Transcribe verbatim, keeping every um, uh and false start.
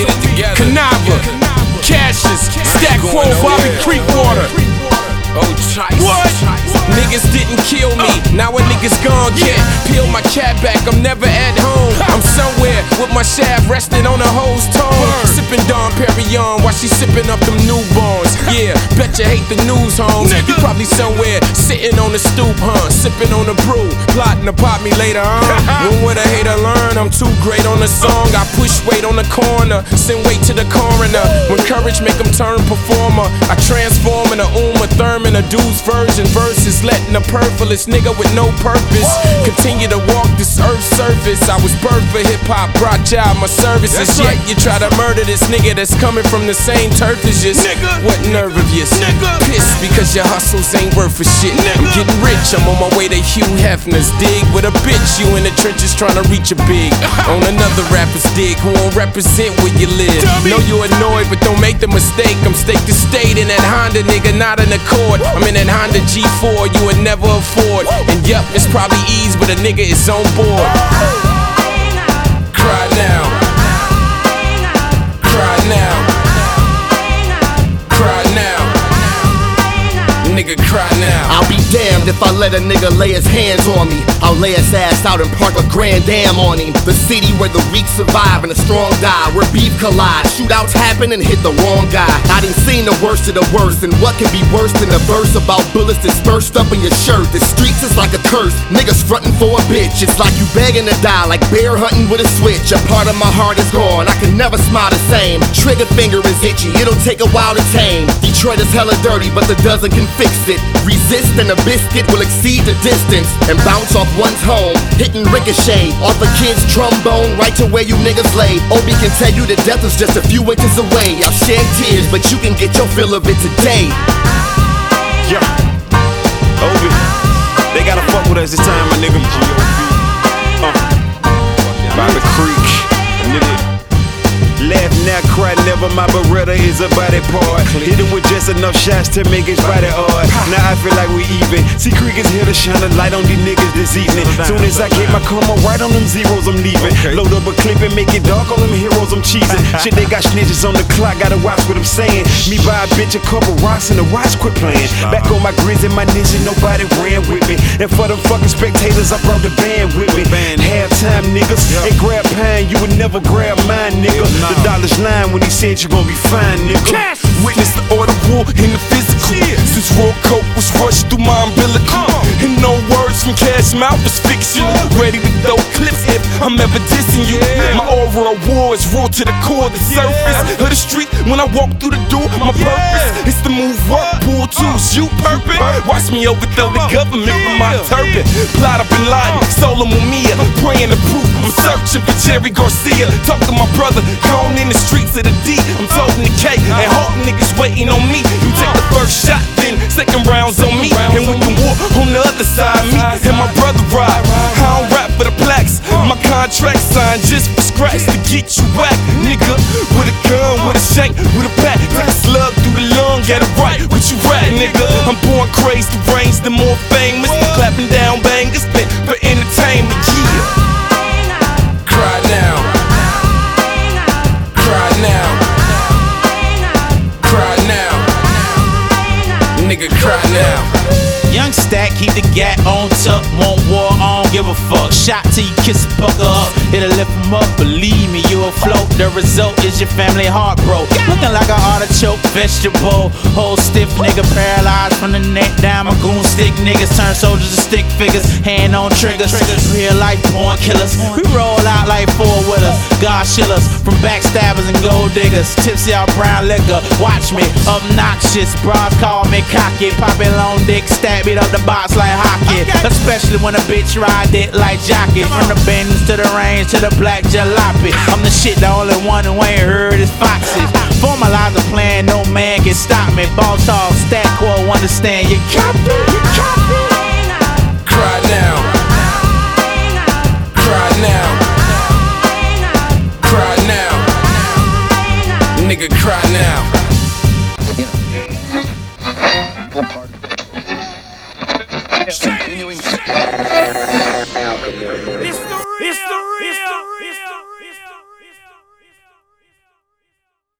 get it together. Canava, Cassius, Stack Quo, Bobby Creekwater. Oh, Chice. What? Niggas didn't kill me, now a nigga's gone, yeah. Peel my cap back, I'm never at home. I'm somewhere with my shaft resting on a hoe's tongue. Sipping Dom Perignon while she sipping up them newborns. Yeah, bet you hate the news, homes. You probably somewhere sitting on the stoop, huh? Sipping on the brew, plotting to pop me later, huh? When would a hater learn? I'm too great on the song. I push weight on the corner, send weight to the coroner. When courage make them turn performer, I transform in a Uma Thurman, a dude's version. Versus letting a purpleist nigga with no purpose continue to walk this earth's surface. I was birthed for hip-hop, brought y'all my services. Yet you try to murder this nigga that's coming from the same turf as you. What nerve of yours? Pissed because your hustles ain't worth a shit. I'm getting rich, I'm on my way to Hugh Hefner's dig. With a bitch, you in the trenches trying to reach a big. On another rapper's dig, who won't represent where you live. Know you annoyed, but don't make the mistake. I'm stake to state in that Honda, nigga, not an Accord. I'm in that Honda G four you would never afford. And yup, it's probably ease, but a nigga is on board. Cry now. Cry now. Cry now. Nigga, cry now. I'll be damned if I let a nigga lay his hands on me. I'll lay his ass out and park a grand dam on him. The city where the weak survive and the strong die, where beef collide, shootouts happen and hit the wrong guy. I done seen the worst of the worst, and what can be worse than a verse about bullets dispersed up in your shirt? The streets is like a curse, niggas frontin' for a bitch. It's like you begging to die, like bear hunting with a switch. A part of my heart is gone, I can never smile the same. Trigger finger is itchy, it'll take a while to tame. Detroit is hella dirty, but the dozen can fix it. Resist and a biscuit will exceed the distance and bounce off one's home, hitting ricochet off a kid's trombone right to where you niggas lay. Obi can tell you that death is just a few inches away. I'll shed tears, but you can get your fill of it today. Yeah, Obi, they gotta fuck with us this time, my nigga. Uh, Bobby Creek, nigga. Laugh now, cry never, my Beretta is a body part. Hit him with just enough shots to make his body hard. Now I feel like we even. See, Creek is here to shine a light on these niggas this evening. Soon as I get my karma right on them zeros, I'm leaving. Load up a clip and make it dark on them heroes, I'm cheesing. Shit, they got snitches on the clock, gotta watch what I'm saying. Me buy a bitch a couple rocks and the watch quit playing. Back on my grizz and my ninja, nobody ran with me. And for them fucking spectators, I brought the band with me. Halftime niggas, they grab pine, you would never grab mine, nigga. The dollar's line when he said you gon' be fine, nigga. Cash. Witness the order war in the physical. Yeah. Since raw coke was rushed through my umbilical. Uh. And no words from Cash mouth is fictional. Ready to throw clips if I'm ever dissing you. Yeah. My aura of war is raw to the core, the surface yeah. of the street. When I walk through the door, my yeah. purpose is to move up, pull tools, you purpose. Watch me overthrow the government with my turban. Plot up in Laden, Solo Mumia, praying to proof. I'm searching for Jerry Garcia. Talk to my brother, gone in the streets of the D. I'm toting the K and hope niggas waiting on me. You take the first shot, then second rounds on me. And when you walk on the other side, me and my brother ride. I don't rap for the plaques, my contract signed just for scratch to get you whack, nigga. With a gun, with a shank, with a bat, take a slug through the lung, get it right. What you rat, nigga? I'm born crazed, the range, the more famous. Clapping down bangers, fit for entertainment, yeah. Cry now. Cry now. Cry now. Nigga, cry now. Young Stack, keep the gat on tuck, won't war, I don't give a fuck. Shot till you kiss the pucker up, it'll lift him up, believe me, you'll float. The result is your family heart broke. Looking like an artichoke vegetable. Whole stiff nigga paralyzed from the neck down. My goon stick niggas turn soldiers to stick figures. Hand on triggers, real life born killers. We roll out like four with us, God shillers. From backstabbers and gold diggers, tipsy out brown liquor. Watch me, obnoxious, bras call me cocky. Poppin' long dick, stab beat up the box like hockey. Especially when a bitch ride it like jockey. From the bends to the range to the black jalopy. I'm the shit, the only one who ain't heard is Foxy. Formalize a plan, no man can stop me. Ball talk, Stack Quo, understand you copy, you copy. Cry now. Cry now. Cry now. Nigga, cry now. It's the real, it's the real, it's the real.